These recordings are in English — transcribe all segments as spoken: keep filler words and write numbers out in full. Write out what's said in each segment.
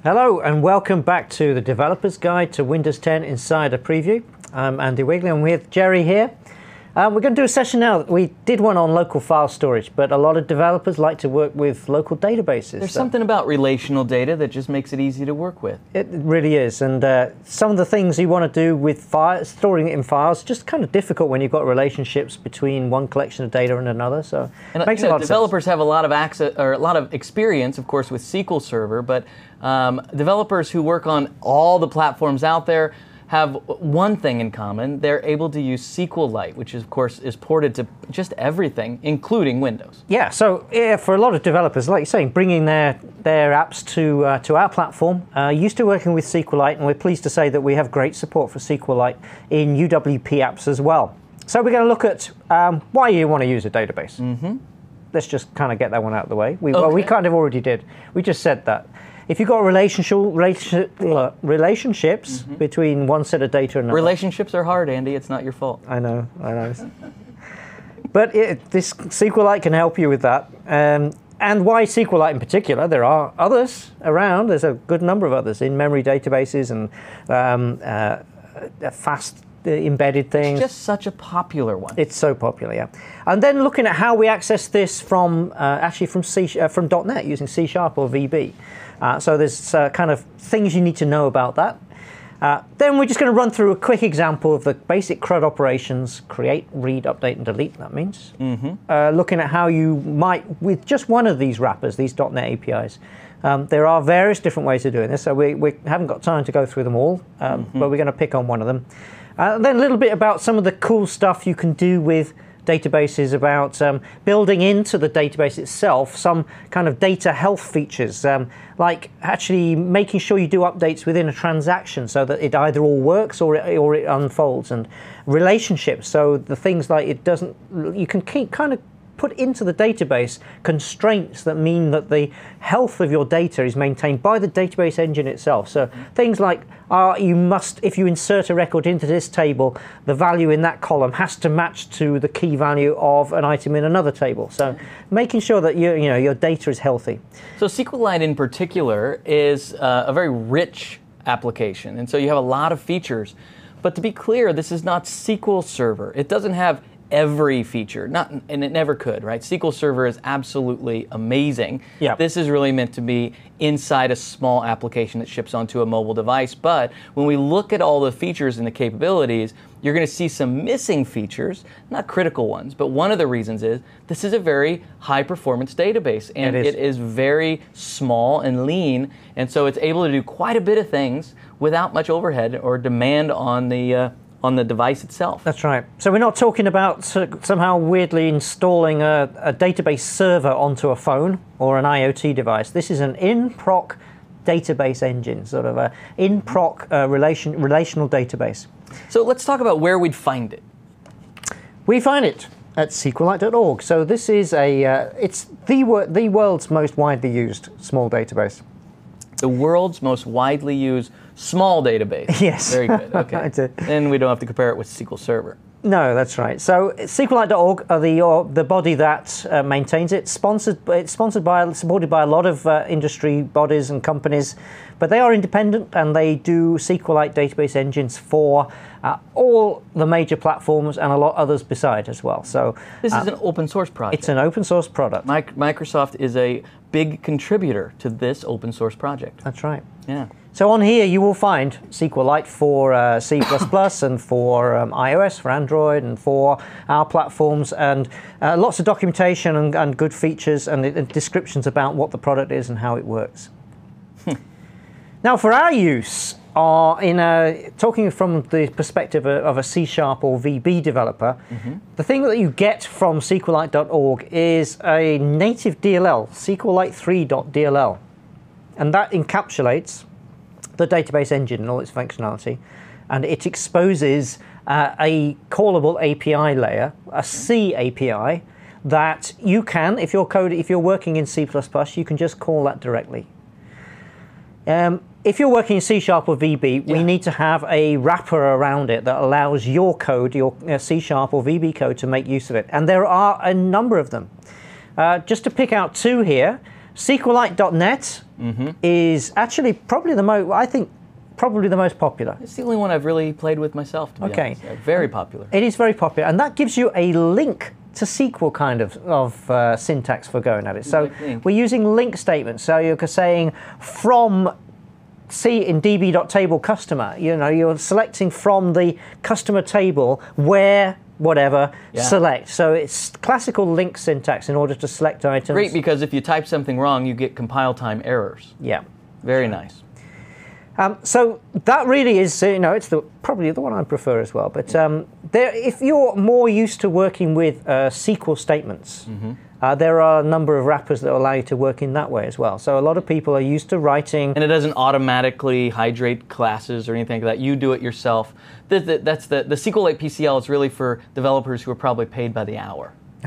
Hello and welcome back to the Developer's Guide to Windows ten Insider Preview. I'm Andy Wigley. I'm with Jerry here. Um, we're going to do a session now. We did one on local file storage, but a lot of developers like to work with local databases. There's so something about relational data that just makes it easy to work with. It really is, and uh, some of the things you want to do with file, storing it in files, just kind of difficult when you've got relationships between one collection of data and another. So and, it makes you know, a lot developers of sense. have a lot of access or a lot of experience, of course, with S Q L Server, but um, developers who work on all the platforms out there have one thing in common. They're able to use SQLite, which is, of course is ported to just everything, including Windows. Yeah, so yeah, for a lot of developers, like you're saying, bringing their, their apps to, uh, to our platform, uh, used to working with SQLite, and we're pleased to say that we have great support for SQLite in U W P apps as well. So we're going to look at um, why you want to use a database. Mm-hmm. Let's just kind of get that one out of the way. We, okay. Well, we kind of already did. We just said that. If you've got relational, relation, relationships mm-hmm. between one set of data and another. Relationships are hard, Andy. It's not your fault. I know, I know. But it, this SQLite can help you with that. Um, and why SQLite in particular? There are others around. There's a good number of others in-memory databases and um, uh, fast uh, embedded things. It's just such a popular one. It's so popular, yeah. And then looking at how we access this from, uh, actually from, C, uh, from dot net using C Sharp or V B. Uh, so there's uh, kind of things you need to know about that. Uh, then we're just going to run through a quick example of the basic CRUD operations: create, read, update, and delete, that means. Mm-hmm. uh, looking at how you might, with just one of these wrappers, these dot net A P Is, um, there are various different ways of doing this, so we, we haven't got time to go through them all, um, mm-hmm. but we're going to pick on one of them. Uh, then a little bit about some of the cool stuff you can do with databases, about um, building into the database itself some kind of data health features, um, like actually making sure you do updates within a transaction so that it either all works or it, or it unfolds, and relationships, so the things like it doesn't, you can keep kind of put into the database constraints that mean that the health of your data is maintained by the database engine itself. So things like, uh, you must, if you insert a record into this table, the value in that column has to match to the key value of an item in another table. So making sure that you, you know, your data is healthy. So SQLite in particular is uh, a very rich application, and so you have a lot of features. But to be clear, this is not S Q L Server. It doesn't have every feature, not, and it never could, right? S Q L Server is absolutely amazing. Yep. This is really meant to be inside a small application that ships onto a mobile device. But when we look at all the features and the capabilities, you're going to see some missing features, not critical ones, but one of the reasons is this is a very high-performance database, and it is. it is very small and lean, and so it's able to do quite a bit of things without much overhead or demand on the uh, on the device itself. That's right. So we're not talking about somehow weirdly installing a, a database server onto a phone or an IoT device. This is an in-proc database engine, sort of a in-proc uh, relation, relational database. So let's talk about where we'd find it. We find it at SQLite dot org. So this is a, uh, it's the, wor the world's most widely used small database. The world's most widely used small database. Yes. Very good. Okay. Then we don't have to compare it with S Q L Server. No, that's right. So SQLite dot org are the or the body that uh, maintains it. Sponsored, it's sponsored by, supported by a lot of uh, industry bodies and companies, but they are independent and they do SQLite database engines for uh, all the major platforms and a lot others beside as well. So this uh, is an open source project. It's an open source product. Mi Microsoft is a big contributor to this open source project. That's right. Yeah. So on here you will find SQLite for uh, C plus plus and for um, iOS, for Android, and for our platforms, and uh, lots of documentation and, and good features and, and descriptions about what the product is and how it works. Now for our use, uh, in a, talking from the perspective of a C Sharp or V B developer, mm-hmm. the thing that you get from SQLite dot org is a native D L L, SQLite three dot D L L, and that encapsulates the database engine and all its functionality, and it exposes uh, a callable A P I layer, a C A P I, that you can, if you're code, if you're working in C plus plus, you can just call that directly. Um, if you're working in C Sharp or V B, yeah. we need to have a wrapper around it that allows your code, your uh, C Sharp or V B code, to make use of it, and there are a number of them. Uh, just to pick out two here. SQLite dot net Mm-hmm. is actually probably the most, I think, probably the most popular. It's the only one I've really played with myself, to be Okay. honest. Yeah, very popular. It is very popular, and that gives you a link to S Q L kind of, of uh, syntax for going at it. So Like link. we're using link statements. So you're saying from C in D B dot table customer, you know, you're selecting from the customer table where whatever, Yeah. select. So it's classical link syntax in order to select items. Great, because if you type something wrong, you get compile time errors. Yeah. Very nice. Um, so that really is, uh, you know, it's the probably the one I prefer as well. But um, there, if you're more used to working with uh, S Q L statements, Mm-hmm. uh, there are a number of wrappers that allow you to work in that way as well. So a lot of people are used to writing. And it doesn't automatically hydrate classes or anything like that. You do it yourself. The, the, that's the, the SQLite P C L is really for developers who are probably paid by the hour.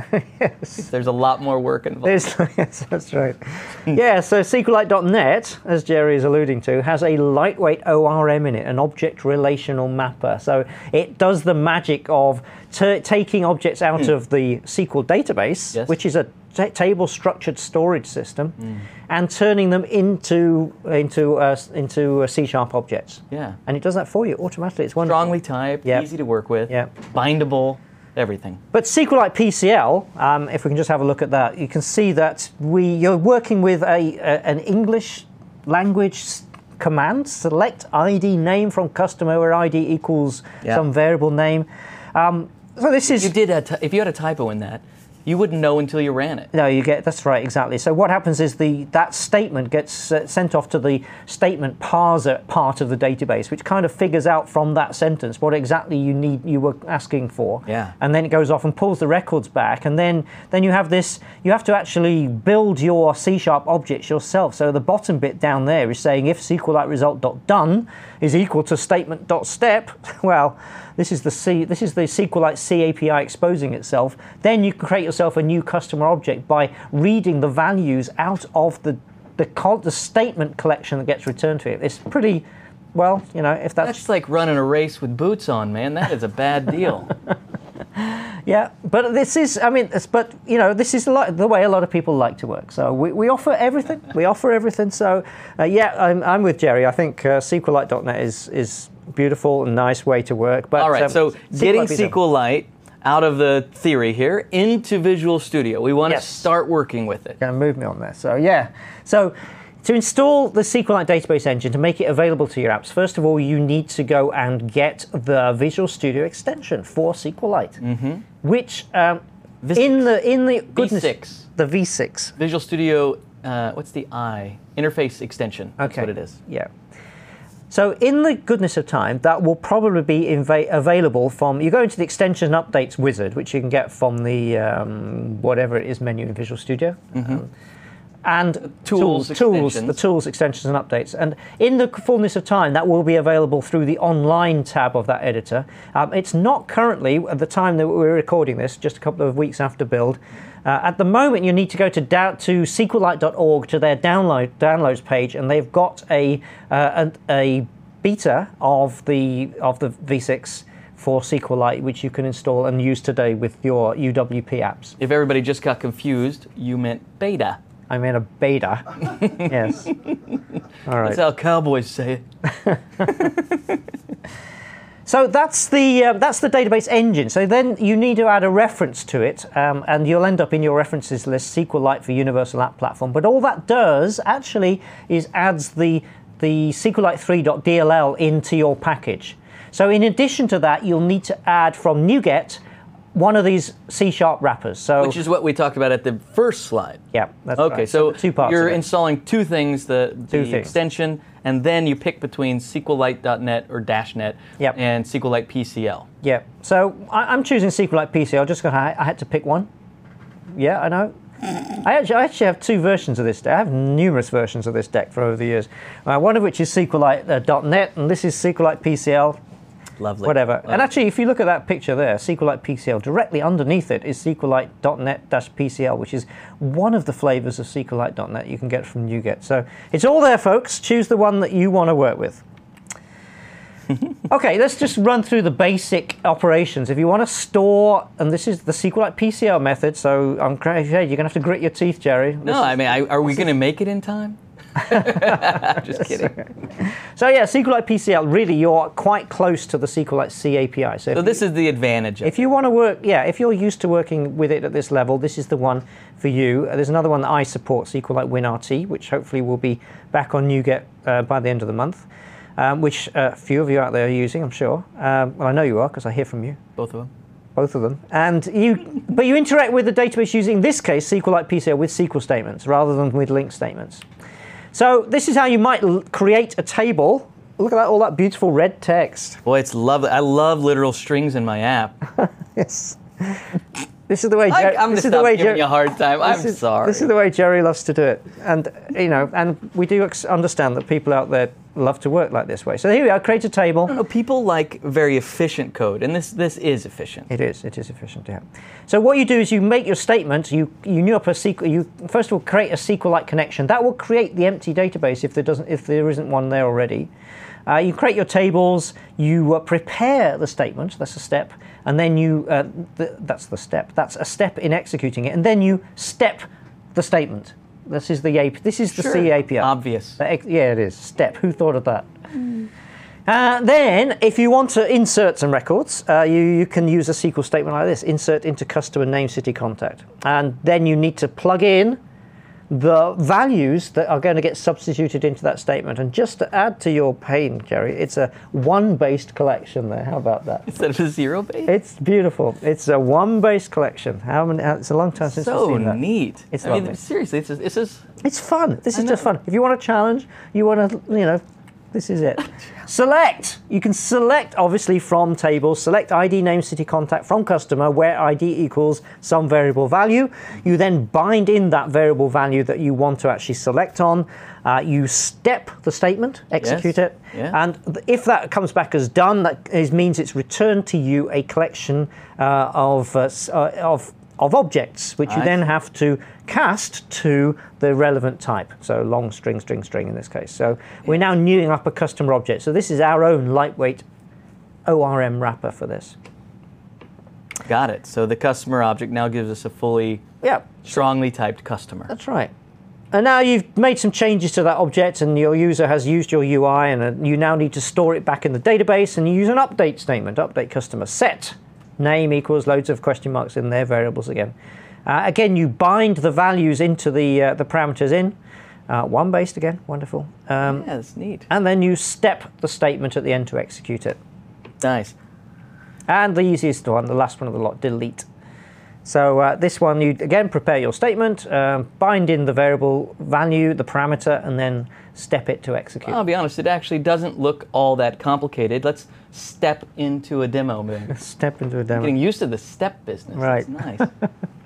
Yes. There's a lot more work involved. There's, yes, that's right. Yeah, so SQLite dot net, as Jerry is alluding to, has a lightweight O R M in it, an object relational mapper. So it does the magic of t- taking objects out Mm. of the S Q L database, Yes. which is a t- table structured storage system, mm. and turning them into into uh, into uh, C sharp objects. Yeah. And it does that for you automatically. It's wonderful. Strongly typed, Yep. easy to work with, Yep. bindable, everything. But SQLite P C L, um, if we can just have a look at that, you can see that we you're working with a, a an English language s- command. Select I D name from customer, where I D equals Yeah. some variable name. Um, so this is You did a ty- if you had a typo in that, you wouldn't know until you ran it. no, you get that's right, exactly. So what happens is the that statement gets uh, sent off to the statement parser part of the database, which kind of figures out from that sentence what exactly you need you were asking for. Yeah. And then it goes off and pulls the records back, and then then you have this. You have to actually build your C sharp objects yourself. So the bottom bit down there is saying if SQLite result dot done is equal to statement dot step. Well, this is the C. This is the SQLite C A P I exposing itself. Then you can create yourself a new customer object by reading the values out of the the, col- the statement collection that gets returned to it. It's pretty well, you know, if that's, That's like running a race with boots on, man. That is a bad deal. yeah. But this is, I mean, it's, but you know, this is a lot, the way a lot of people like to work. So we, we offer everything. We offer everything. So uh, yeah, I'm, I'm with Jerry. I think uh, SQLite dot net is is beautiful and nice way to work. But All right, um, so getting P C L. SQLite out of the theory here into Visual Studio. We want Yes. to start working with it. Going to move me on there. So yeah, so to install the SQLite database engine to make it available to your apps, first of all, you need to go and get the Visual Studio extension for SQLite, mm-hmm. which um, Vis- in the in the goodness, V six. the V six. Visual Studio, uh, what's the I? Interface extension. That's Okay. what it is. Yeah. So in the goodness of time, that will probably be inva- available from, you go into the extension updates wizard, which you can get from the um, whatever it is menu in Visual Studio. Mm-hmm. Um, and Tools, tools, tools, extensions. the tools, extensions, and updates. And in the fullness of time, that will be available through the online tab of that editor. Um, it's not currently, at the time that we're recording this, just a couple of weeks after build. Uh, at the moment, you need to go to da- to SQLite dot org to their download downloads page, and they've got a uh, a, a beta of the of the V six for SQLite, which you can install and use today with your U W P apps. If everybody just got confused, you meant beta. I mean a beta. Yes. All right. That's how cowboys say it. So that's the uh, that's the database engine. So then you need to add a reference to it, um, and you'll end up in your references list SQLite for Universal App Platform. But all that does actually is adds the the SQLite three dot D L L into your package. So in addition to that, you'll need to add from NuGet one of these C sharp wrappers. So Which is what we talked about at the first slide. yeah, that's Okay, right. so, two parts. you're of it. installing two things, the, Two the things. extension, and then you pick between SQLite dot net or dash net Yep. and SQLite P C L. Yeah. So I, I'm choosing SQLite P C L just because I, I had to pick one. Yeah, I know. I actually, I actually have two versions of this deck. I have numerous versions of this deck for over the years. Uh, one of which is SQLite uh, dot net, and this is SQLite P C L. Lovely. Whatever. Lovely. And actually, if you look at that picture there, SQLite P C L, directly underneath it is SQLite dot net dash P C L, which is one of the flavors of SQLite dot net you can get from NuGet. So it's all there, folks. Choose the one that you want to work with. Okay, let's just run through the basic operations. If you want to store, and this is the SQLite P C L method, so I'm afraid you're going to have to grit your teeth, Jerry. This No, is, I mean, I, are we going to make it in time? Just kidding. So yeah, SQLite P C L, really you're quite close to the SQLite C A P I. So, So if this you, is the advantage of if you want to work, yeah, if you're used to working with it at this level, this is the one for you. There's another one that I support, SQLite WinRT, which hopefully will be back on NuGet uh, by the end of the month. Um, which uh, a few of you out there are using, I'm sure. Um, well, I know you are because I hear from you, both of them. both of them. And you, but you interact with the database using, in this case, SQLite P C L with S Q L statements rather than with link statements. So this is how you might l- create a table. Look at that, all that beautiful red text. Boy, it's lovely. I love literal strings in my app. Yes. This is the way. I, Jer- I'm going this to is the stop way giving Jer- you a hard time. I'm this is, sorry. This is the way Jerry loves to do it, and you know, and we do ex- understand that people out there love to work like this way. So here we are. Create a table. No, people like very efficient code, and this this is efficient. It is. It is efficient. Yeah. So what you do is you make your statement. You you knew up a S Q L. You first of all create a SQLite connection that will create the empty database if there doesn't if there isn't one there already. Uh, you create your tables. You uh, prepare the statement. That's a step, and then you uh, th- that's the step. That's a step in executing it, and then you step the statement. This is the A P I. This is the Sure. C A P I. Obvious. The ex- yeah, it is. Step. Who thought of that? Mm. Uh, then, if you want to insert some records, uh, you, you can use a S Q L statement like this. Insert into customer name, city, contact. And then you need to plug in the values that are going to get substituted into that statement. And just to add to your pain, Jerry, it's a one-based collection there. How about that? Instead of a zero base? It's beautiful. It's a one-based collection. How many? It's a long time since So I've seen that. neat. It's I lovely. mean, seriously, it's just, it's just It's fun. This I is just know. fun. If you want a challenge, you want to, you know, this is it. Select. You can select, obviously, from tables. Select I D, name, city, contact from customer where I D equals some variable value. You then bind in that variable value that you want to actually select on. Uh, you step the statement, execute Yes. it, Yeah. and th- if that comes back as done, that is, means it's returned to you a collection uh, of uh, s- uh, of of objects, which you I then see. have to cast to the relevant type. So long string, string, string in this case. So we're now newing up a customer object. So this is our own lightweight O R M wrapper for this. got it. So the customer object now gives us a fully Yeah, strongly typed customer. that's right. And now you've made some changes to that object and your user has used your U I and uh, you now need to store it back in the database and you use an update statement, update customer set. Name equals loads of question marks in there, variables again. Uh, again, you bind the values into the uh, the parameters in. Uh, one based again, wonderful. Um, Yeah, that's neat. And then you step the statement at the end to execute it. Nice. And the easiest one, the last one of the lot, delete. So uh, this one, you again prepare your statement, um, bind in the variable value, the parameter, and then step it to execute. I'll be honest, it actually doesn't look all that complicated. Let's step into a demo. Man. Step into a demo. Getting used to the step business. Right. That's nice.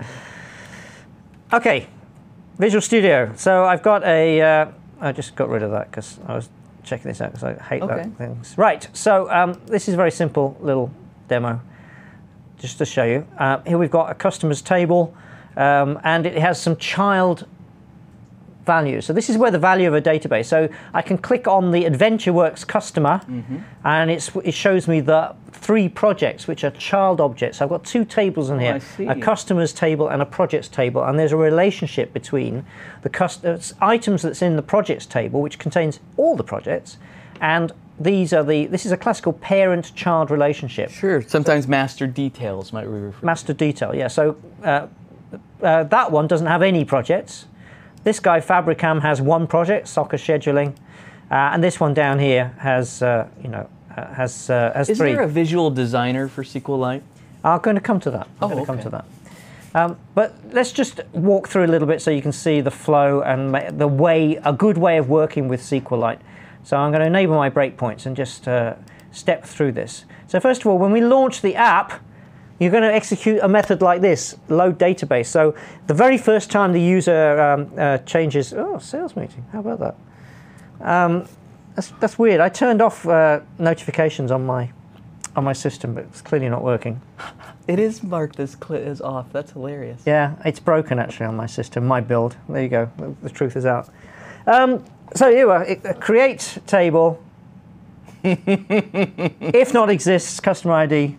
Okay, Visual Studio. So I've got a, uh, I just got rid of that because I was checking this out because I hate Okay. that things. Right, so um, this is a very simple little demo just to show you. Uh, here we've got a customers table um, and it has some child values. So this is where the value of a database. So I can click on the AdventureWorks customer Mm-hmm. and it's, it shows me the three projects which are child objects. I've got two tables in Oh, here, I see. a customers table and a projects table, and there's a relationship between the cust- uh, items that's in the projects table, which contains all the projects, and these are the, this is a classical parent-child relationship. Sure. Sometimes master details might be referred. Master detail, yeah. So uh, uh, that one doesn't have any projects. This guy, Fabricam, has one project, soccer scheduling, uh, and this one down here has, uh, you know, uh, has uh, has Is three. there a visual designer for SQLite? I'm going to come to that. I'm Oh, going to come okay. to that. Um, but let's just walk through a little bit so you can see the flow and ma- the way, a good way of working with SQLite. So I'm going to enable my breakpoints and just uh, step through this. So first of all, when we launch the app, you're going to execute a method like this, load database. So the very first time the user um, uh, changes, oh, sales meeting, how about that? Um, that's, that's weird. I turned off uh, notifications on my on my system, but it's clearly not working. It is marked as, cl- as off. That's hilarious. Yeah, it's broken actually on my system, my build. There you go, the, the truth is out. Um, so here we are, it- uh, create table, If not exists, customer I D.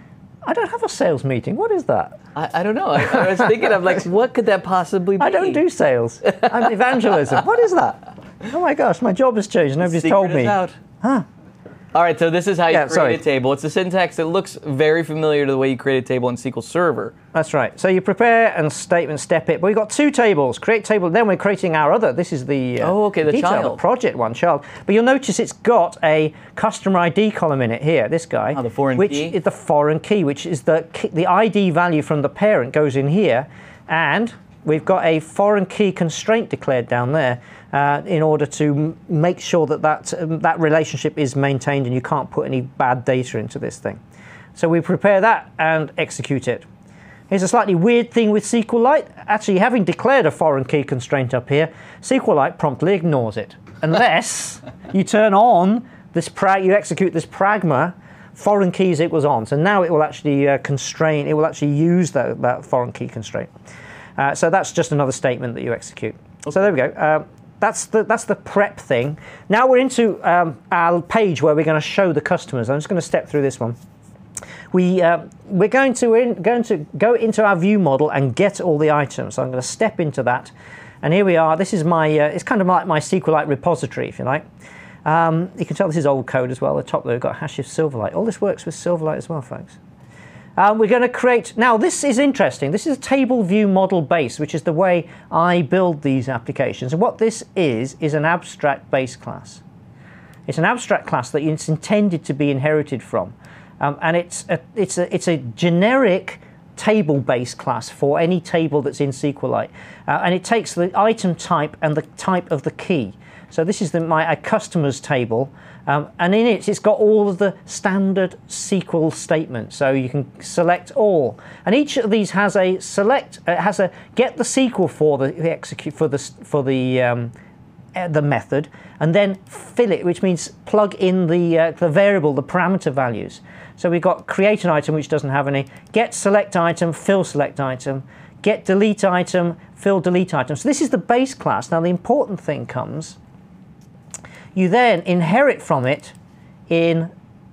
I don't have a sales meeting. What is that? I, I don't know. I, I was thinking of like, what could that possibly be? I don't do sales. I'm evangelism. What is that? Oh my gosh, my job has changed. Nobody's Secret told is me. out. Huh. All right, so this is how you Yeah, create sorry. a table. It's a syntax that looks very familiar to the way you create a table in S Q L Server. That's right. So you prepare and statement step it. But we've got two tables. Create table. Then we're creating our other. This is the uh, Oh, okay, the detail, child. the project one, child. But you'll notice it's got a customer I D column in it here. This guy. Oh, the foreign which key? is the foreign key, which is the key, the I D value from the parent goes in here, and we've got a foreign key constraint declared down there uh, in order to m- make sure that that, um, that relationship is maintained and you can't put any bad data into this thing. So we prepare that and execute it. Here's a slightly weird thing with SQLite. Actually, having declared a foreign key constraint up here, SQLite promptly ignores it. Unless you turn on this, pra- you execute this pragma, foreign keys equals on. So now it will actually uh, constrain, it will actually use the, that foreign key constraint. Uh, so that's just another statement that you execute. Okay. So there we go. Uh, that's the that's the prep thing. Now we're into um, our page where we're going to show the customers. I'm just going to step through this one. We uh, we're going to in, going to go into our view model and get all the items. So I'm going to step into that, and here we are. This is my uh, it's kind of like my SQLite repository, if you like. Um, you can tell this is old code as well. The top there we've got hash of Silverlight. All this works with Silverlight as well, folks. Um, we're going to create, now this is interesting, this is a table view model base, which is the way I build these applications. And what this is, is an abstract base class. It's an abstract class that it's intended to be inherited from. Um, and it's a, it's, a, it's a generic table base class for any table that's in SQLite. Uh, and it takes the item type and the type of the key. So this is the, my a customers table. Um, and in it, it's got all of the standard S Q L statements. So you can select all, and each of these has a select, uh, has a get the S Q L for the, the execute for the for the um, uh, the method, and then fill it, which means plug in the uh, the variable, the parameter values. So we've got create an item which doesn't have any, get select item, fill select item, get delete item, fill delete item. So this is the base class. Now the important thing comes. You then inherit from it in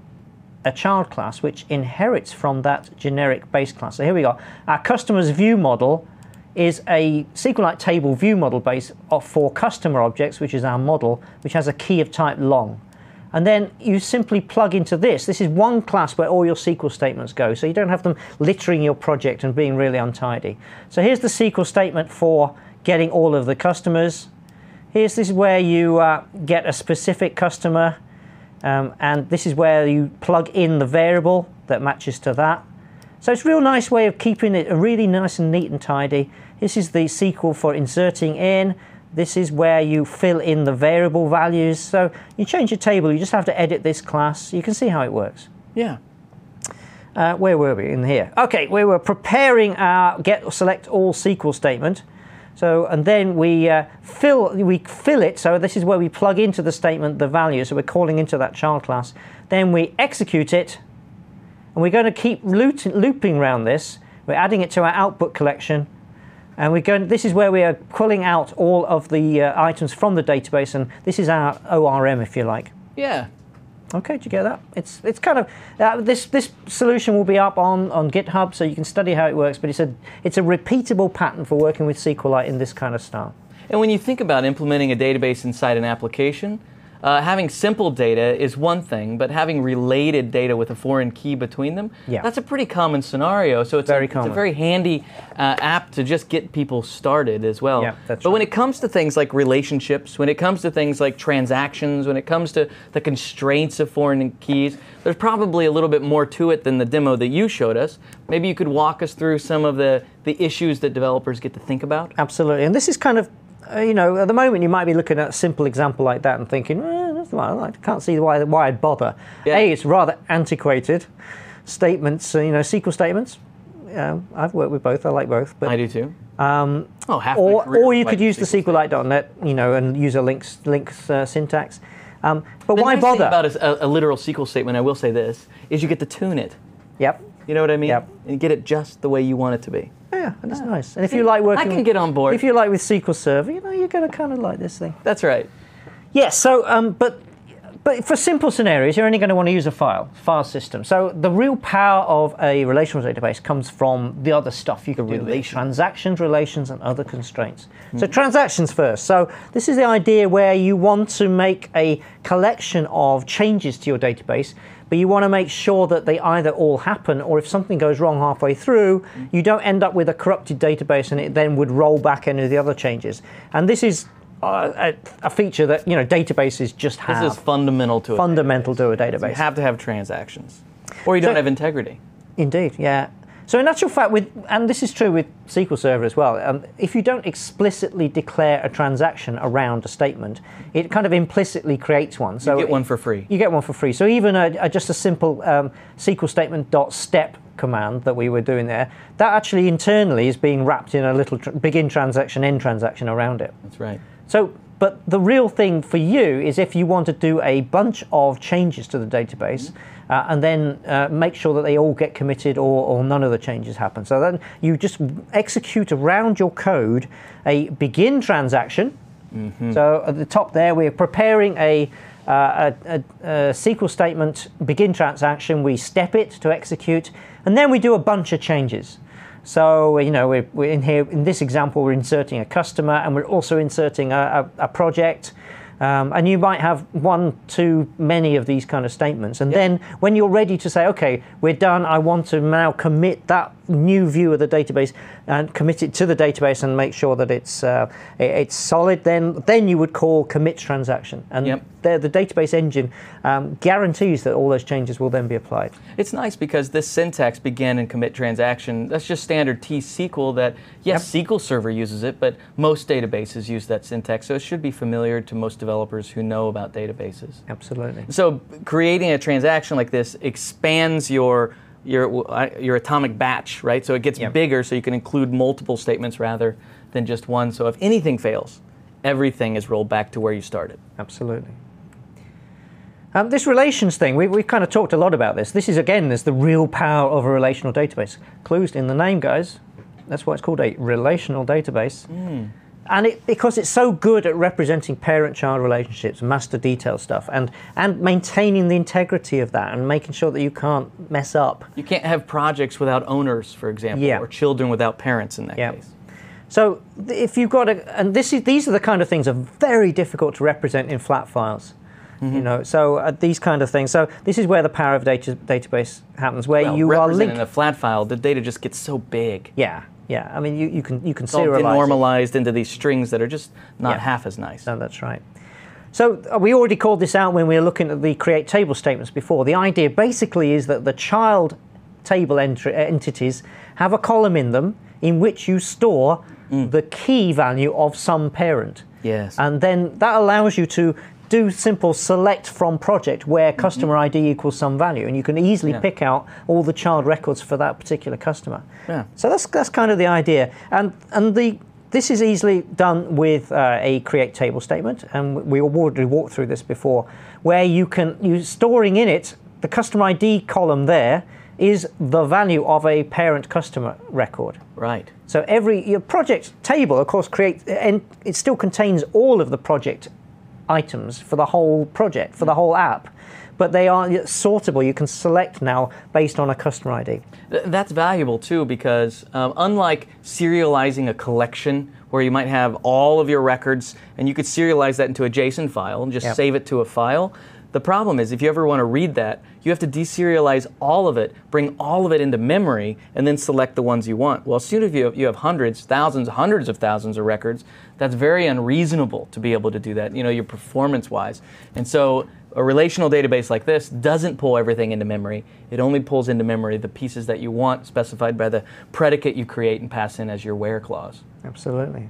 a child class, which inherits from that generic base class. So here we go. Our customers view model is a SQLite table view model base for customer objects, which is our model, which has a key of type long. And then you simply plug into this. This is one class where all your S Q L statements go, so you don't have them littering your project and being really untidy. So here's the S Q L statement for getting all of the customers. Here's this is where you uh, get a specific customer, um, and this is where you plug in the variable that matches to that. So it's a real nice way of keeping it really nice and neat and tidy. This is the S Q L for inserting in. This is where you fill in the variable values. So you change your table, you just have to edit this class. You can see how it works. Yeah. Uh, where were we? In here. Okay, we were preparing our get select all S Q L statement. So, and then we uh, fill we fill it. So this is where we plug into the statement the value. So we're calling into that child class. Then we execute it, and we're going to keep loop, looping around this. We're adding it to our output collection, and we're going. This is where we are pulling out all of the uh, items from the database, and this is our O R M, if you like. Yeah. Okay, did you get that? It's it's kind of uh, this this solution will be up on, on GitHub, so you can study how it works. But it's a it's a repeatable pattern for working with SQLite in this kind of style. And when you think about implementing a database inside an application, uh, having simple data is one thing, but having related data with a foreign key between them, Yeah. that's a pretty common scenario. So it's, Very a, it's common. a very handy uh, app to just get people started as well. Yeah, that's but when right. it comes to things like relationships, when it comes to things like transactions, when it comes to the constraints of foreign keys, there's probably a little bit more to it than the demo that you showed us. Maybe you could walk us through some of the, the issues that developers get to think about? Absolutely, and this is kind of, uh, you know, at the moment you might be looking at a simple example like that and thinking, eh, that's not, I can't see why why I'd bother. Yeah. A, it's rather antiquated statements, uh, you know, S Q L statements. Uh, I've worked with both. I like both. But I do too. Um, oh, half my or career or you was could writing use the S Q L SQLite dot net, you know, and use a links links uh, syntax. Um, but The why nice bother? thing about a, a literal S Q L statement, I will say this, is you get to tune it. Yep. You know what I mean? Yep. And get it just the way you want it to be. Yeah, that's nice. And if you like working, I can get on board. If you like with S Q L Server, you know, you're going to kind of like this thing. That's right. Yes. So, um, but but for simple scenarios, you're only going to want to use a file, file system. So the real power of a relational database comes from the other stuff you can do, with transactions, relations, and other constraints. Mm-hmm. So transactions first. So this is the idea where you want to make a collection of changes to your database, but you want to make sure that they either all happen, or if something goes wrong halfway through, mm-hmm. you don't end up with a corrupted database and it then would roll back any of the other changes. And this is Uh, a, a feature that, you know, databases just have. This is fundamental to fundamental a to a database. So you have to have transactions, or you don't so, have integrity. Indeed, yeah. So in actual fact, with and this is true with S Q L Server as well. Um, if you don't explicitly declare a transaction around a statement, it kind of implicitly creates one. So you get it, one for free. You get one for free. So even a, a, just a simple um, S Q L statement dot step command that we were doing there, that actually internally is being wrapped in a little tr- begin transaction, end transaction around it. That's right. So, but the real thing for you is if you want to do a bunch of changes to the database, mm-hmm. uh, and then uh, make sure that they all get committed, or, or none of the changes happen. So then you just execute around your code a begin transaction. Mm-hmm. So at the top there, we're preparing a, uh, a, a, a S Q L statement begin transaction. We step it to execute, and then we do a bunch of changes. So, you know, we're, we're in here, in this example, we're inserting a customer, and we're also inserting a, a, a project. Um, and you might have one too many of these kind of statements. And yep. then when you're ready to say, okay, we're done, I want to now commit that new view of the database and commit it to the database and make sure that it's uh, it's solid, then then you would call commit transaction. And yep. the, the database engine um, guarantees that all those changes will then be applied. It's nice because this syntax, begin and commit transaction, that's just standard T S Q L that, yes, yep. S Q L Server uses it, but most databases use that syntax. So it should be familiar to most developers who know about databases. Absolutely. So creating a transaction like this expands your your your atomic batch, right? So it gets yep. bigger, so you can include multiple statements rather than just one. So if anything fails, everything is rolled back to where you started. Absolutely. Um, this relations thing, we, we've kind of talked a lot about this. This is, again, is the real power of a relational database. Clues in the name, guys. That's why it's called a relational database. Mm. And it, because it's so good at representing parent-child relationships, master detail stuff, and, and maintaining the integrity of that and making sure that you can't mess up. You can't have projects without owners, for example, yeah. or children without parents in that yeah. case. So if you've got a, and this is, these are the kind of things that are very difficult to represent in flat files. Mm-hmm. You know, so uh, these kind of things. So this is where the power of data database happens, where well, you are linked. In a flat file, the data just gets so big. Yeah. Yeah, I mean, you, you can you can it's all serialize denormalized it. into these strings that are just not yeah. half as nice. No, that's right. So uh, we already called this out when we were looking at the create table statements before. The idea basically is that the child table entry, entities have a column in them in which you store mm. the key value of some parent. Yes. And then that allows you to do simple select from project where customer mm-hmm. I D equals some value, and you can easily yeah. pick out all the child records for that particular customer. Yeah. So that's that's kind of the idea, and and the this is easily done with uh, a create table statement, and we already walked through this before, where you can you storing in it the customer I D column there is the value of a parent customer record. Right. So every your project table, of course, create and it still contains all of the project items for the whole project, for the whole app, but they are sortable. You can select now based on a customer I D. That's valuable too, because um, unlike serializing a collection where you might have all of your records and you could serialize that into a JSON file and just yep. save it to a file, the problem is if you ever want to read that, you have to deserialize all of it, bring all of it into memory, and then select the ones you want. Well, as soon as you have, you have hundreds, thousands, hundreds of thousands of records, that's very unreasonable to be able to do that, you know, your performance-wise. And so a relational database like this doesn't pull everything into memory. It only pulls into memory the pieces that you want, specified by the predicate you create and pass in as your where clause. Absolutely.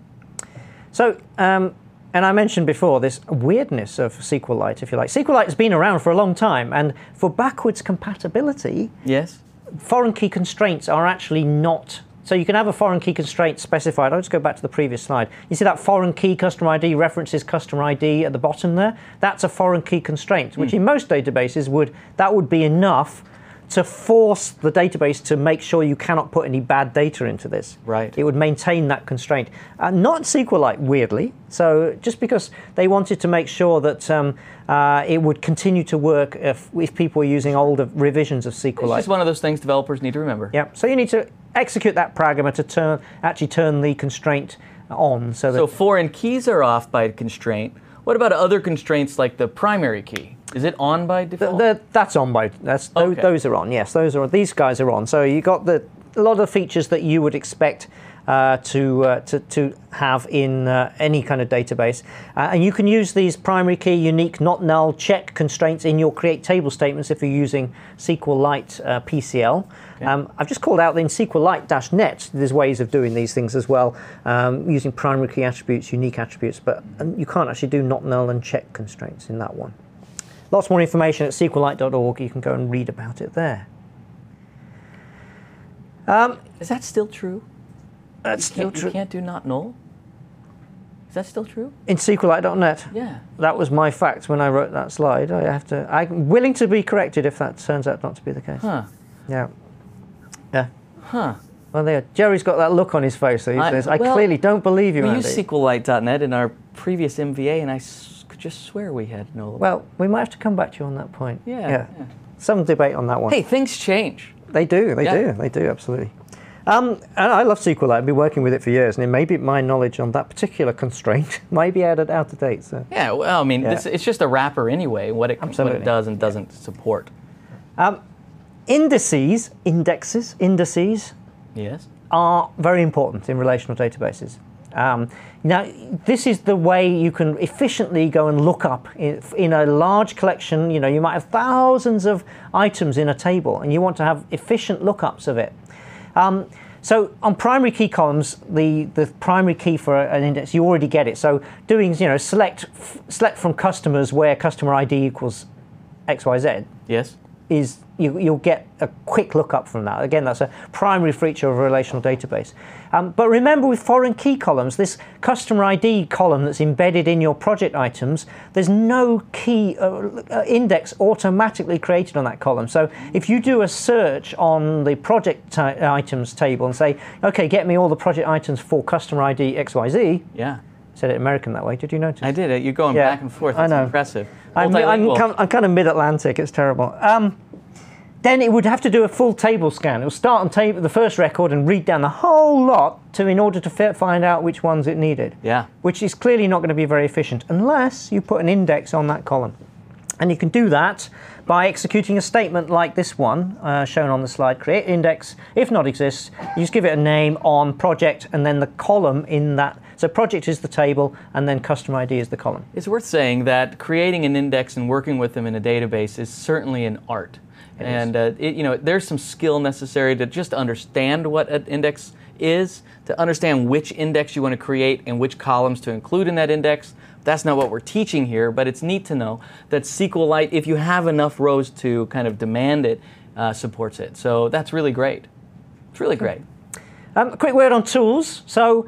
So, um, and I mentioned before this weirdness of SQLite, if you like. SQLite has been around for a long time, and for backwards compatibility, yes, foreign key constraints are actually not. So you can have a foreign key constraint specified. I'll just go back to the previous slide. You see that foreign key customer I D references customer I D at the bottom there? That's a foreign key constraint, which mm. in most databases would that would be enough to force the database to make sure you cannot put any bad data into this. Right. It would maintain that constraint. Uh, not SQLite, weirdly. So just because they wanted to make sure that um, uh, it would continue to work if, if people were using older revisions of SQLite. It's just one of those things developers need to remember. Yeah. So you need to execute that parameter to turn actually turn the constraint on. So, that So foreign keys are off by constraint. What about other constraints like the primary key? Is it on by default? The, the, that's on by that's those, Okay. those are on. Yes, those are these guys are on. So you got the a lot of features that you would expect uh, to, uh, to to have in uh, any kind of database, uh, and you can use these primary key, unique, not null, check constraints in your create table statements if you're using SQLite uh, P C L. Okay. Um, I've just called out in SQLite-net. There's ways of doing these things as well, um, using primary key attributes, unique attributes, but you can't actually do not null and check constraints in that one. Lots more information at SQLite dot org. You can go and read about it there. Um, Is that still true? that's You still can't, true. you can't do not null? Is that still true? In SQLite dot net, Yeah. that was my fact when I wrote that slide. I have to. I'm willing to be corrected if that turns out not to be the case. Huh. Yeah. Yeah. Huh. Well, there. Jerry's got that look on his face. So he I- says, "I well, clearly don't believe you, We Andy." used SQLite dot net in our previous M V A, and I s- could just swear we had null. Well, we might have to come back to you on that point. Yeah, Yeah. yeah. Some debate on that one. Hey, things change. They do, they Yeah. do, they do, absolutely. Um, and I love SQLite. I've been working with it for years, and it may be my knowledge on that particular constraint might be out of, out of date. So. Yeah, well, I mean, Yeah. This, it's just a wrapper anyway, what it, what Absolutely. it does and doesn't support. Um, indices, indexes, indices Yes? are very important in relational databases. Um, now, this is the way you can efficiently go and look up in, in a large collection. You know, you might have thousands of items in a table, and you want to have efficient lookups of it. Um, so on primary key columns, the, the primary key for an index, you already get it. So doing, you know, select select from customers where customer I D equals X Y Z Yes? is you, you'll get a quick lookup from that. Again, that's a primary feature of a relational database. Um, but remember, with foreign key columns, this customer I D column that's embedded in your project items, there's no key uh, uh, index automatically created on that column. So if you do a search on the project items table and say, okay, get me all the project items for customer I D X Y Z, Yeah. said it American that way, did you notice? I did it. You're going Yeah, back and forth. I That's know. impressive. I'm, I'm, Multilingual. kind- I'm kind of mid-Atlantic. It's terrible. Um, then it would have to do a full table scan. It will start on table, the first record and read down the whole lot to in order to fi- find out which ones it needed. Yeah. Which is clearly not going to be very efficient unless you put an index on that column. And you can do that by executing a statement like this one, uh, shown on the slide. Create index. If not exists, you just give it a name on project and then the column in that. So project is the table and then customer I D is the column. It's worth saying that creating an index and working with them in a database is certainly an art. It and uh, it, you know, there's some skill necessary to just understand what an index is, to understand which index you want to create and which columns to include in that index. That's not what we're teaching here, but it's neat to know that SQLite, if you have enough rows to kind of demand it, uh, supports it. So that's really great. It's really great. Um, a quick word on tools. So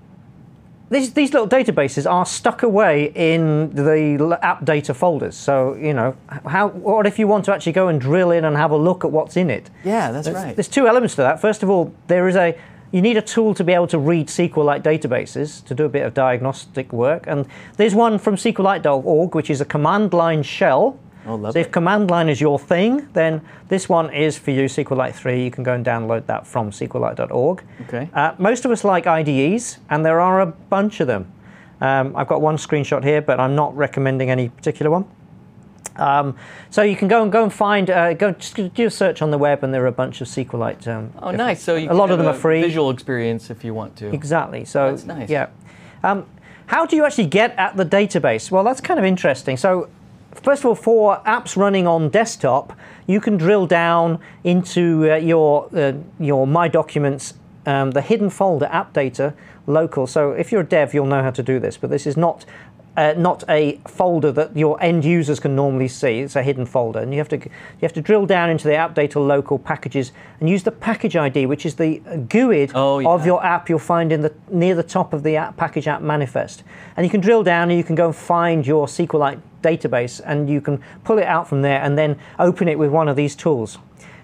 these, these little databases are stuck away in the l- app data folders. So, you know, how, what if you want to actually go and drill in and have a look at what's in it? Yeah, that's There's, right. there's two elements to that. First of all, there is a you need a tool to be able to read SQLite databases to do a bit of diagnostic work. And there's one from SQLite dot org, which is a command line shell. Oh, lovely. So if command line is your thing, then this one is for you, SQLite three. You can go and download that from SQLite dot org. Okay. Uh, most of us like I D Es, and there are a bunch of them. Um, I've got one screenshot here, but I'm not recommending any particular one. Um, so you can go and go and find, uh, go just do a search on the web, and there are a bunch of SQLite. Um, Oh, nice. So you a can lot of have them a are free. Visual experience if you want to. Exactly. So That's nice. Yeah. Um, how do you actually get at the database? Well, that's kind of interesting. So first of all, for apps running on desktop, you can drill down into uh, your uh, your My Documents, um, the hidden folder, app data, local. So if you're a dev, you'll know how to do this, but this is not uh, not a folder that your end users can normally see. It's a hidden folder, and you have to you have to drill down into the app data local packages and use the package I D, which is the G U I D Oh, yeah. of your app. You'll find in the near the top of the app package app manifest, and you can drill down and you can go and find your SQLite database, and you can pull it out from there and then open it with one of these tools.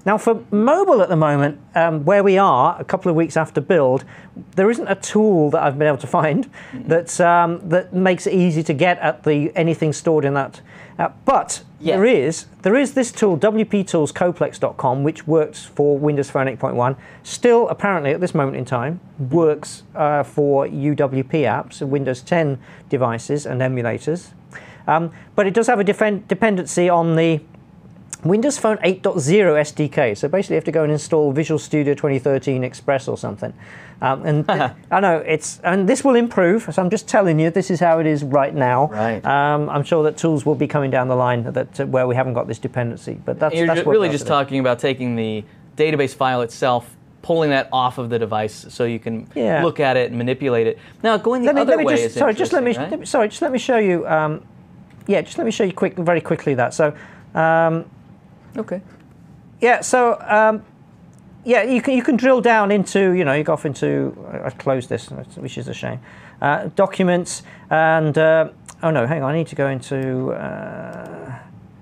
Now for mobile at the moment, um, where we are, a couple of weeks after build, there isn't a tool that I've been able to find mm-hmm. that's, um, that makes it easy to get at the anything stored in that. Uh, but yeah. there is there is this tool, W P Tools Coplex dot com, which works for Windows Phone eight point one. Still, apparently, at this moment in time, works uh, for U W P apps, Windows ten devices and emulators. Um, but it does have a defend dependency on the Windows Phone eight point oh S D K. So basically, you have to go and install Visual Studio twenty thirteen Express or something. Um, and I know it's, and this will improve. So I'm just telling you, this is how it is right now. Right. Um, I'm sure that tools will be coming down the line that uh, where we haven't got this dependency. But that's You're that's ju- what really just talking about taking the database file itself, pulling that off of the device so you can yeah. look at it and manipulate it. Now, going the let me, other let me way just, is sorry, just let me, right? let me sorry, just let me show you. Um, yeah, just let me show you quick, very quickly that. So. Um, okay. Yeah. So. Um, Yeah, you can you can drill down into, you know, you go off into, I closed this, which is a shame, uh, documents, and, uh, oh no, hang on, I need to go into uh,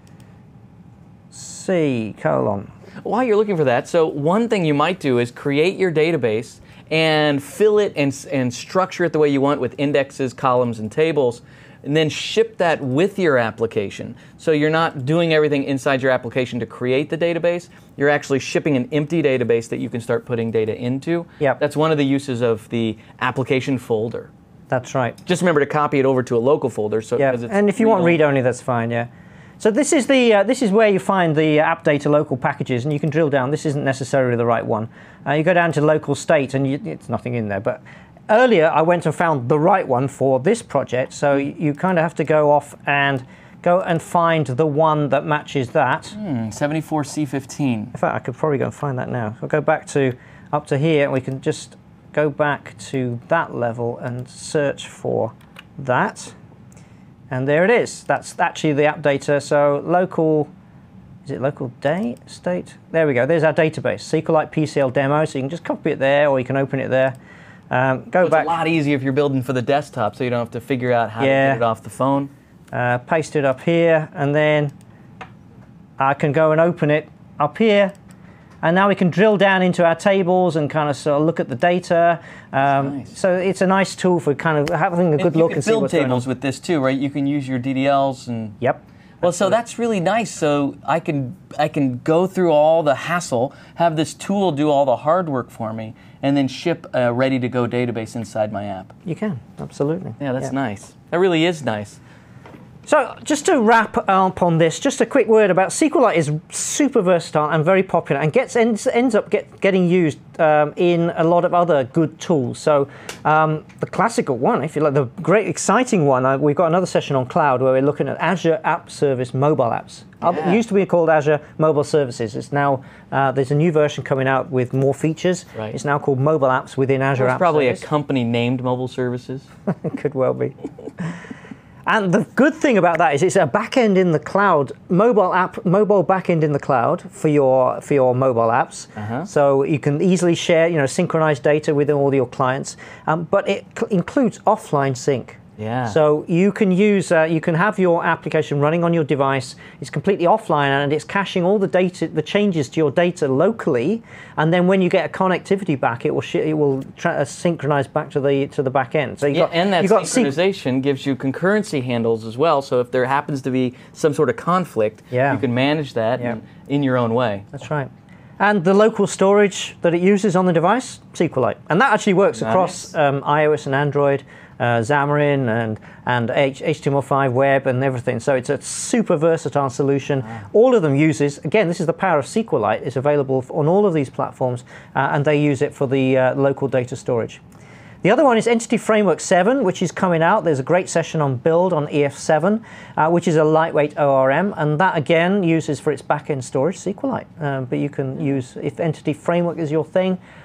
C, colon. While you're looking for that, so one thing you might do is create your database and fill it and, and structure it the way you want with indexes, columns, and tables, and then ship that with your application. So you're not doing everything inside your application to create the database. You're actually shipping an empty database that you can start putting data into. Yep. That's one of the uses of the application folder. That's right. Just remember to copy it over to a local folder. So yeah, and if you want read-only, that's fine, yeah. So this is the uh, this is where you find the app data local packages, and you can drill down. This isn't necessarily the right one. Uh, you go down to local state, and you, it's nothing in there, but earlier, I went and found the right one for this project, so you kind of have to go off and go and find the one that matches that. Hmm, seventy-four C fifteen. In fact, I could probably go and find that now. I'll go back to up to here, and we can just go back to that level and search for that. And there it is. That's actually the app data. So local, is it local day, state? There we go. There's our database, SQLite P C L demo. So you can just copy it there, or you can open it there. Um, go so back. It's a lot easier if you're building for the desktop, so you don't have to figure out how yeah. to get it off the phone. Uh, paste it up here, and then I can go and open it up here. And now we can drill down into our tables and kind of sort of look at the data. Um, nice. So it's a nice tool for kind of having a good and look and and see what's going on. build tables with this too, right? You can use your D D Ls and. Yep. Well, so that's really nice. So I can I can go through all the hassle, have this tool do all the hard work for me, and then ship a ready-to-go database inside my app. You can, absolutely. Yeah, that's yeah. nice. That really is nice. So just to wrap up on this, just a quick word about SQLite is super versatile and very popular, and gets ends, ends up get, getting used um, in a lot of other good tools. So um, the classical one, if you like, the great exciting one, uh, we've got another session on cloud where we're looking at Azure App Service mobile apps. Yeah. It used to be called Azure Mobile Services. It's now, uh, there's a new version coming out with more features. Right. It's now called Mobile Apps within Azure There's App probably Service. a company named Mobile Services. It could well be. And the good thing about that is it's a backend in the cloud, mobile app, mobile backend in the cloud for your for your mobile apps. Uh-huh. So you can easily share, you know, synchronize data with all your clients. Um, but it cl- includes offline sync. Yeah. So you can use, uh, you can have your application running on your device. It's completely offline, and it's caching all the data, the changes to your data locally. And then when you get a connectivity back, it will sh- it will tra- uh, synchronize back to the to the back end. So you yeah, got and that you got synchronization sync- gives you concurrency handles as well. So if there happens to be some sort of conflict, yeah. you can manage that yeah. in, in your own way. That's right. And the local storage that it uses on the device, SQLite. And that actually works nice. across um, iOS and Android, uh, Xamarin and, and H- HTML five web and everything. So it's a super versatile solution. Wow. All of them uses, again, this is the power of SQLite. It's available on all of these platforms, uh, and they use it for the uh, local data storage. The other one is Entity Framework seven, which is coming out. There's a great session on build on E F seven, uh, which is a lightweight O R M, and that again uses for its backend storage SQLite. Um, but you can use, if Entity Framework is your thing,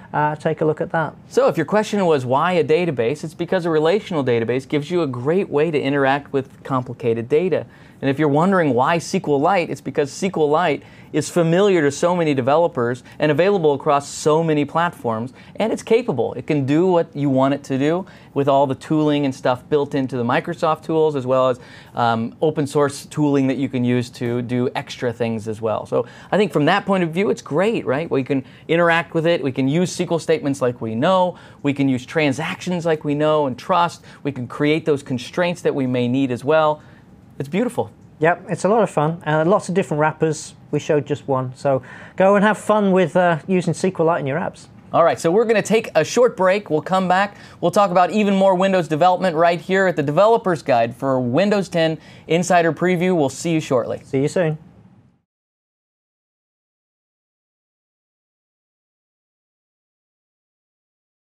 uh, take a look at that. So if your question was why a database, it's because a relational database gives you a great way to interact with complicated data. And if you're wondering why SQLite, it's because SQLite is familiar to so many developers and available across so many platforms, and it's capable. It can do what you want it to do with all the tooling and stuff built into the Microsoft tools, as well as um, open source tooling that you can use to do extra things as well. So I think from that point of view, it's great, right? We can interact with it. We can use S Q L statements like we know. We can use transactions like we know and trust. We can create those constraints that we may need as well. It's beautiful. Yep, it's a lot of fun. Uh, lots of different wrappers. We showed just one. So go and have fun with uh, using SQLite in your apps. All right, so we're going to take a short break. We'll come back. We'll talk about even more Windows development right here at the Developer's Guide for Windows ten Insider Preview. We'll see you shortly. See you soon.